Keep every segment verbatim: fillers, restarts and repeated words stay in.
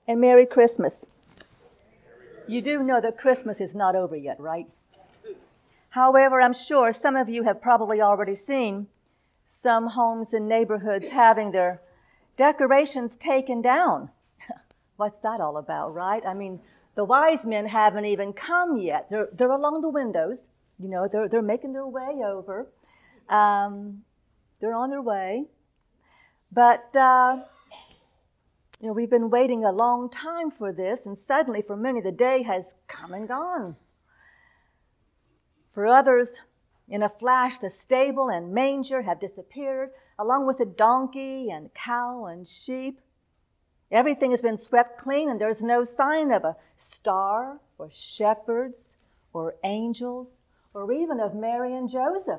And Merry Christmas. You do know that Christmas is not over yet, right? However, I'm sure some of you have probably already seen some homes and neighborhoods having their decorations taken down. What's that all about, right? I mean, the wise men haven't even come yet. They're, they're along the windows. You know, they're, they're making their way over. Um, they're on their way. But, uh, you know, we've been waiting a long time for this, and suddenly for many the day has come and gone. For others, in a flash, the stable and manger have disappeared, along with the donkey and cow and sheep. Everything has been swept clean, and there's no sign of a star or shepherds or angels or even of Mary and Joseph.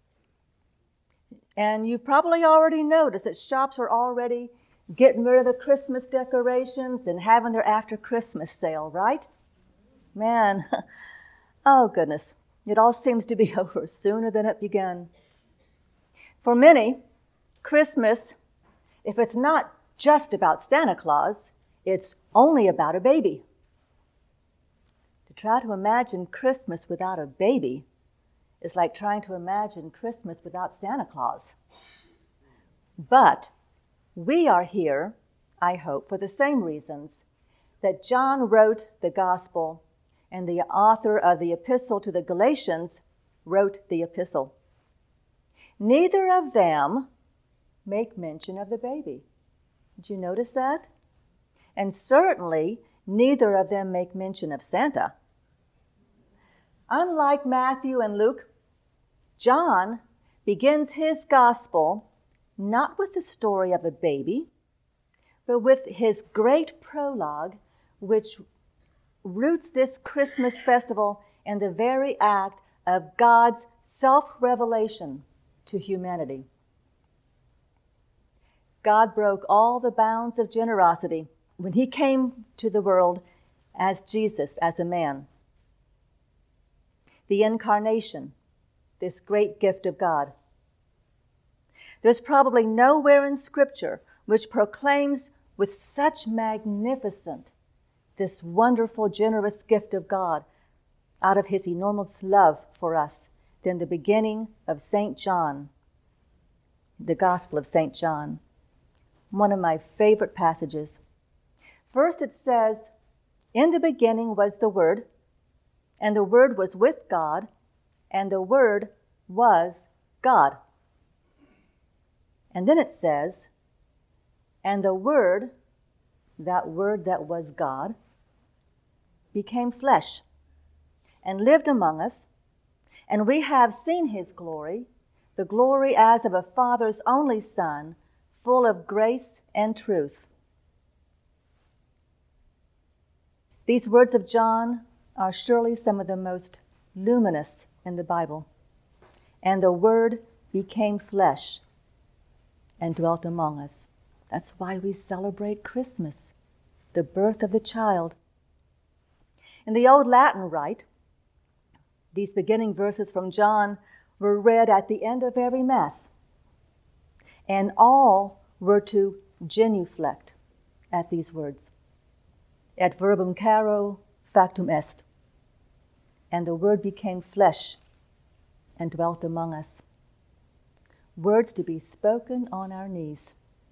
And you've probably already noticed that shops are already getting rid of the Christmas decorations and having their after Christmas sale, right? Man, oh goodness, it all seems to be over sooner than it began. For many, Christmas, if it's not just about Santa Claus, it's only about a baby. To try to imagine Christmas without a baby is like trying to imagine Christmas without Santa Claus. But we are here, I hope, for the same reasons that John wrote the gospel and the author of the epistle to the Galatians wrote the epistle. Neither of them make mention of the baby. Did you notice that? And certainly, neither of them make mention of Santa. Unlike Matthew and Luke, John begins his gospel not with the story of a baby, but with his great prologue, which roots this Christmas festival in the very act of God's self-revelation to humanity. God broke all the bounds of generosity when he came to the world as Jesus, as a man. The incarnation, this great gift of God. There's probably nowhere in Scripture which proclaims with such magnificence this wonderful, generous gift of God out of his enormous love for us than the beginning of Saint John, the Gospel of Saint John. One of my favorite passages. First it says, "In the beginning was the Word, and the Word was with God, and the Word was God." And then it says, "And the Word," that Word that was God, "became flesh and lived among us, and we have seen his glory, the glory as of a Father's only Son, full of grace and truth." These words of John are surely some of the most luminous in the Bible. And the Word became flesh and dwelt among us. That's why we celebrate Christmas, the birth of the child. In the old Latin rite, these beginning verses from John were read at the end of every Mass, and all were to genuflect at these words. Et verbum caro factum est. And the Word became flesh and dwelt among us. Words to be spoken on our knees.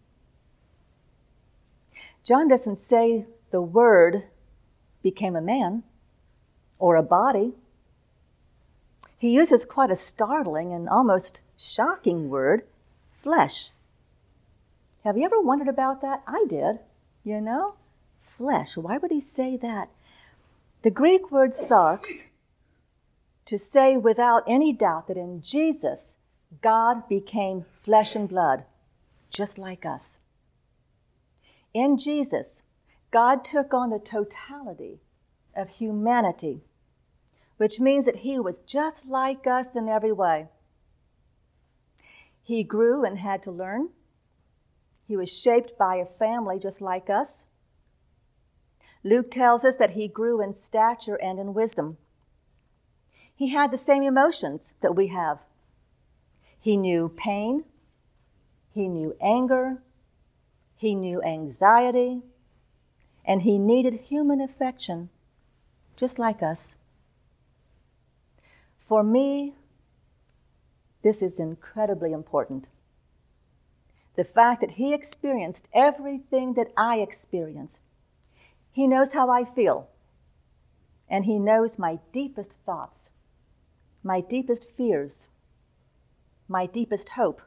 John doesn't say the Word became a man or a body. He uses quite a startling and almost shocking word, flesh. Have you ever wondered about that? I did, you know? Flesh, why would he say that? The Greek word sarx, to say without any doubt that in Jesus, God became flesh and blood, just like us. In Jesus, God took on the totality of humanity, which means that he was just like us in every way. He grew and had to learn. He was shaped by a family just like us. Luke tells us that he grew in stature and in wisdom. He had the same emotions that we have. He knew pain. He knew anger. He knew anxiety. and he needed human affection, just like us. For me, this is incredibly important. The fact that he experienced everything that I experience. He knows how I feel, and he knows my deepest thoughts, my deepest fears, my deepest hope.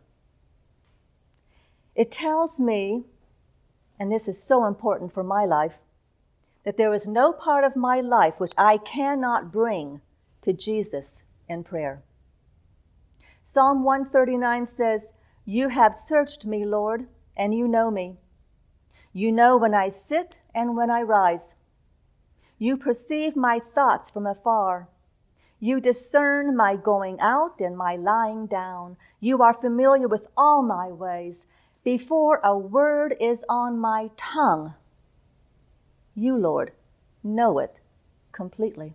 It tells me, and this is so important for my life, that there is no part of my life which I cannot bring to Jesus in prayer. Psalm one thirty-nine says, "You have searched me, Lord, and you know me. You know when I sit and when I rise. You perceive my thoughts from afar. You discern my going out and my lying down. You are familiar with all my ways. Before a word is on my tongue, you, Lord, know it completely."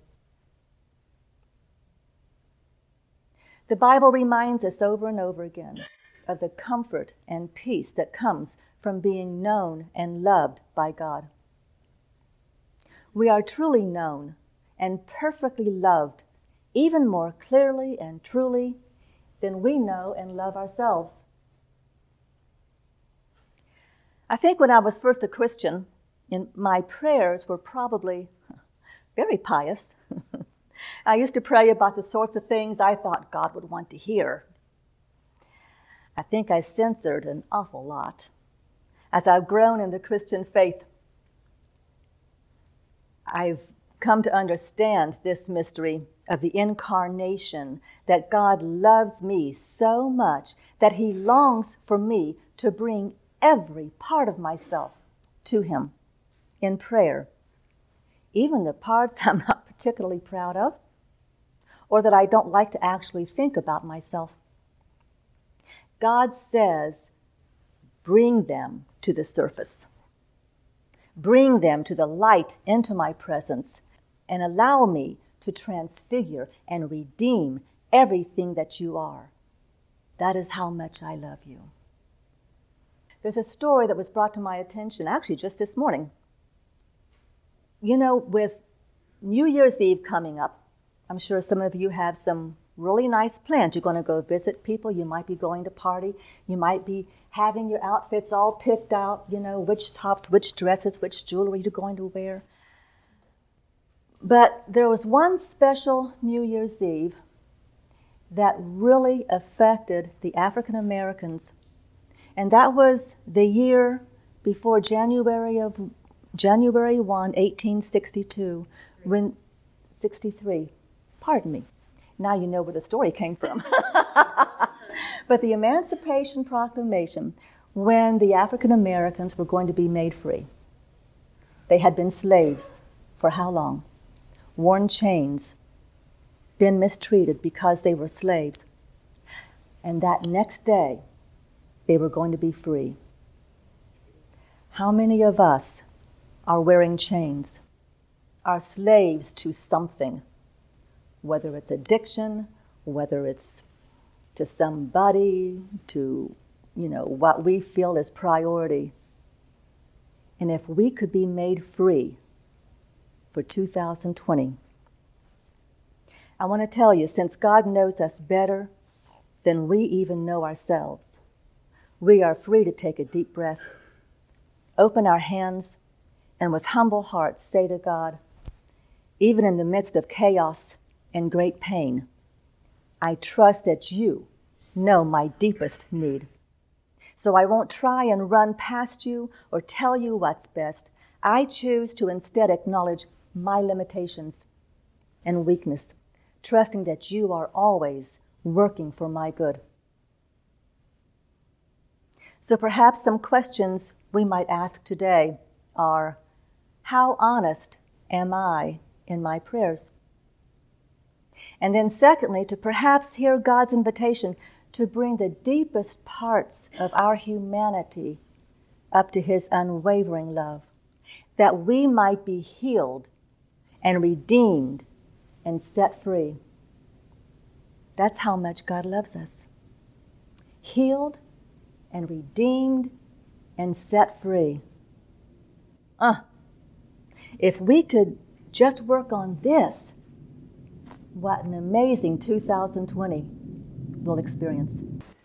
The Bible reminds us over and over again of the comfort and peace that comes from being known and loved by God. We are truly known and perfectly loved, even more clearly and truly than we know and love ourselves. I think when I was first a Christian, in my prayers were probably very pious. I used to pray about the sorts of things I thought God would want to hear. I think I censored an awful lot. As I've grown in the Christian faith, I've come to understand this mystery of the incarnation, that God loves me so much that he longs for me to bring every part of myself to him in prayer, even the parts I'm not particularly proud of or that I don't like to actually think about myself. God says, bring them to the surface. Bring them to the light into my presence and allow me to transfigure and redeem everything that you are. That is how much I love you. There's a story that was brought to my attention, actually just this morning. You know, with New Year's Eve coming up, I'm sure some of you have some really nice plans. You're going to go visit people. You might be going to party. You might be having your outfits all picked out, you know, which tops, which dresses, which jewelry you're going to wear. But there was one special New Year's Eve that really affected the African Americans. And that was the year before January of January first, eighteen sixty-two, when sixty-three. Pardon me. Now you know where the story came from. But the Emancipation Proclamation, when the African Americans were going to be made free. They had been slaves for how long? Worn chains, been mistreated because they were slaves. And that next day, they were going to be free. How many of us are wearing chains, are slaves to something, whether it's addiction, whether it's to somebody, to, you know, what we feel is priority. And if we could be made free for two thousand twenty, I want to tell you, since God knows us better than we even know ourselves, we are free to take a deep breath, open our hands, and with humble hearts say to God, even in the midst of chaos and great pain, I trust that you know my deepest need. So I won't try and run past you or tell you what's best. I choose to instead acknowledge my limitations and weakness, trusting that you are always working for my good. So perhaps some questions we might ask today are, how honest am I in my prayers? And then secondly, to perhaps hear God's invitation to bring the deepest parts of our humanity up to his unwavering love, that we might be healed and redeemed and set free. That's how much God loves us. Healed and redeemed and set free. Uh, If we could just work on this, what an amazing two thousand twenty we'll experience.